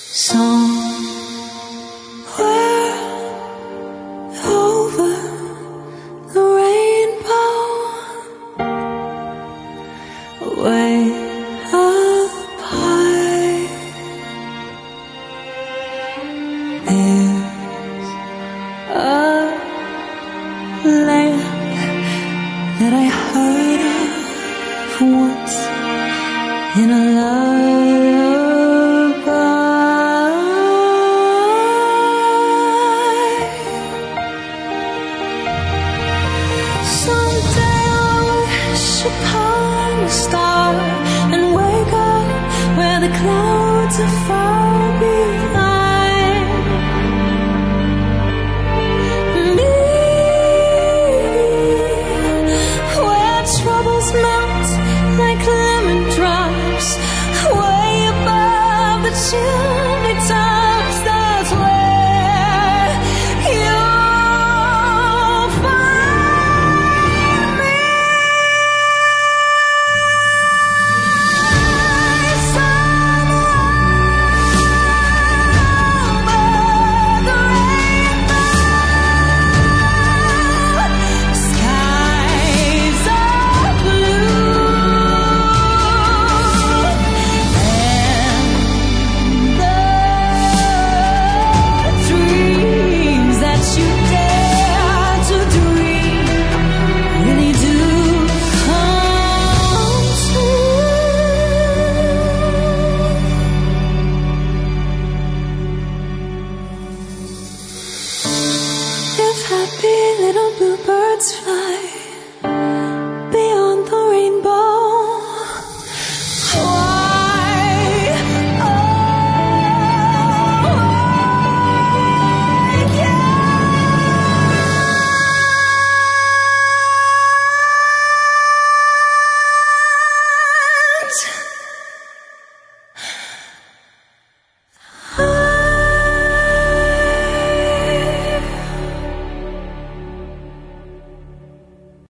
over the rainbow, way up high, there's a land that I heard of once in a upon a star and wake up where the clouds are far behind me, where troubles melt like lemon drops, way above the chimney tops. That's where you'll find me. Happy little bluebirds fly